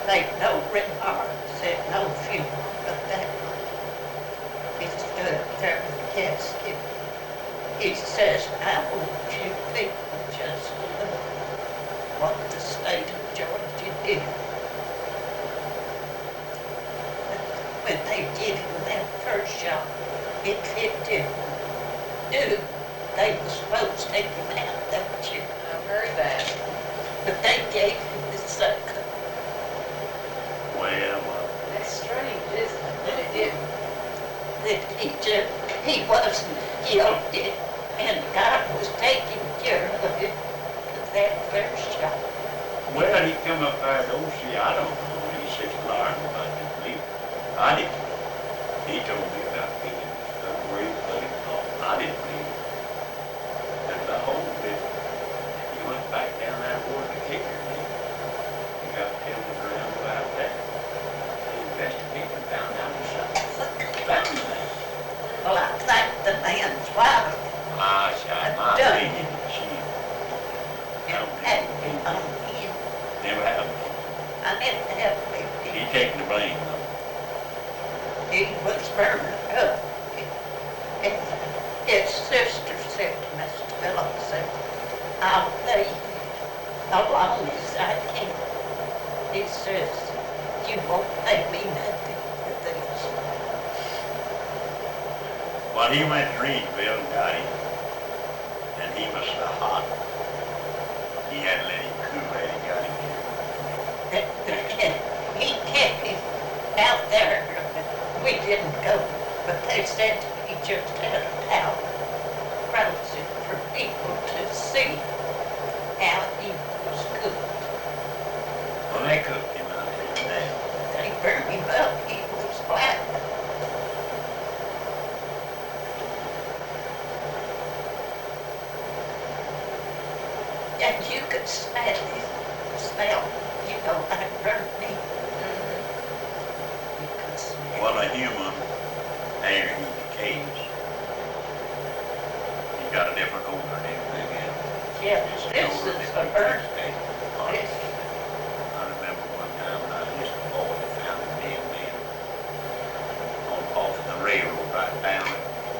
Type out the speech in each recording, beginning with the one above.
They no remarks, said no funeral, but that one. He stood up there in the casket. He says, I want you people just to look what the state of Georgia did. When they did him that first shot, if it didn't do, they were supposed to take him out that year. I've heard that. But they gave him the second. Well, That's strange, isn't it, that it didn't? That he wasn't guilty, and God was taking care of it for that first shot. well, he come up there to OC, I don't know, he says, Lord, I didn't believe it. I didn't. He told me about being where he put him off. I didn't believe it. And the whole bit, he went back down there where the kicker did. He got him to ground about that. The investigator found out he shot. Found that. Well, I think the man's wife I shot my Done. opinion. She had been on him. never happened. I never have He been. taking the blame though. He was burned up. And his sister said to Mr. Phillips, said, I'll lay as long as I can. He says, you won't pay me nothing for this. Well, he went to Reedville and got him. And he was so hot. He had to let him cool that he got him here. He kept him out there. We didn't go, but they said he just had a towel across it for people to see how he was cooked. Well, they cooked him, I'll tell you that. They burned him up, he was black. And you could smell, you know, like burnt meat. You could smell. Well, a human, after he decays, he got a different odor and everything else. Yeah, It's the this odor is that a burnt. makes it taste. I remember one time when I was just a boy, they found a dead man off the railroad right down it.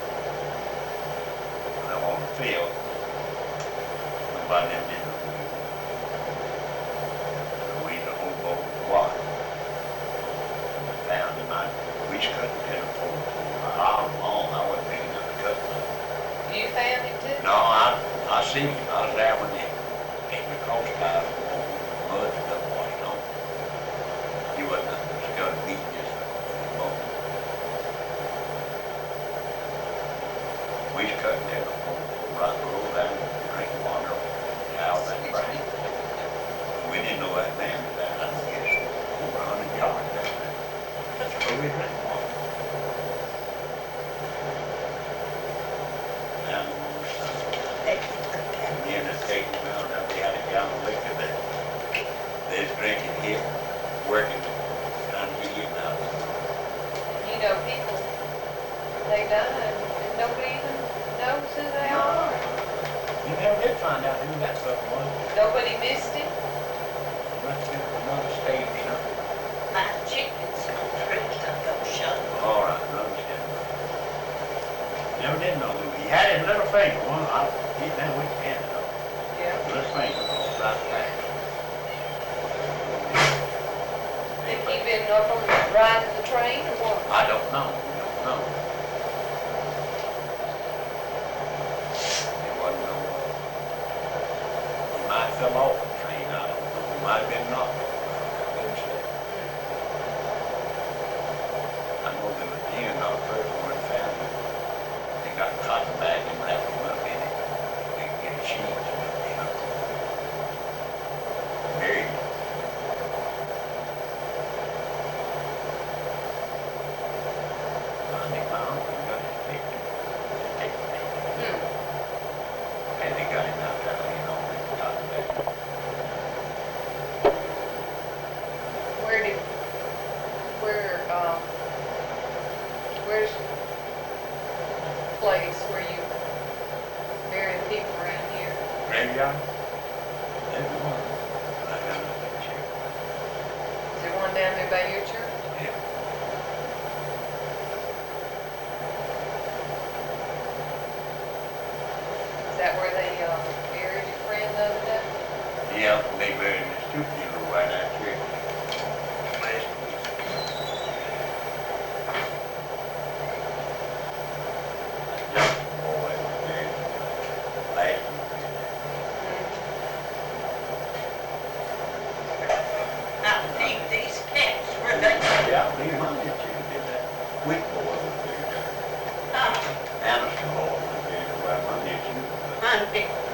On the field. Nobody didn't know who he was. We the whole boat was. We found him out. We just couldn't get him for how long. I wasn't big enough to cut him. You found him too? No, I seen him. I was there when they came across guys mud and stuff washed on. He wasn't just got beat just a bone. We just couldn't get him for right the road down and drink water out that brain. We didn't know that man was that. I guess over 100 yards down there. That's where we drank water. Down again, they take him out. Now they had a gallon of liquor that they was drinking here, working, trying to get him out. You know, people, they die and nobody even knows who they are. You never did find out who that stuff was. Nobody missed him. He must have been from another state or something. My chickens tricked up those shut. All right, another state. Never did know who. He had his little finger. One, he now we can't know. Yeah. Little finger goes right back. Think he been up on the ride of the train or what? I don't know. We don't know. It wasn't no. He might have fell off the train. I don't know. He might have been knocked off. I couldn't say. I know there was a not first one found him. They got a cotton bag and wrapped him up in it. They could get a sheet, you know. Buried him. I think my uncle got his picture. They take the picture. And they got him out there, you know, in the cotton bag. Where's the place where you bury people around here? Graveyard? There's one. I got a picture. Is there one down there by your church? Yeah. Is that where they, buried your friend the other day? Yeah, they buried the two funeral right out here. Last week. Young boy was buried last week. I feed these cats where they, Yeah, I believe Monday too, did that. Wick boy was buried there. Anderson boy was buried right Monday too. Monday,